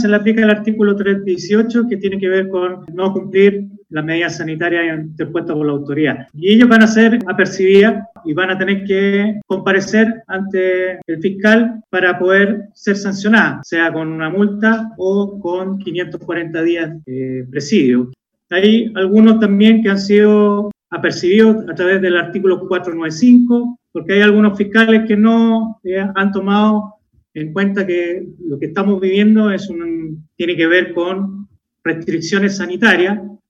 se le aplica el artículo 318, que tiene que ver con no cumplir las medidas sanitarias interpuestas por la autoridad. Y ellos van a ser apercibidas y van a tener que comparecer ante el fiscal para poder ser sancionadas, sea con una multa o con 540 días de presidio. Hay algunos también que han sido apercibidos a través del artículo 495, porque hay algunos fiscales que no han tomado en cuenta que lo que estamos viviendo tiene que ver con restricciones sanitarias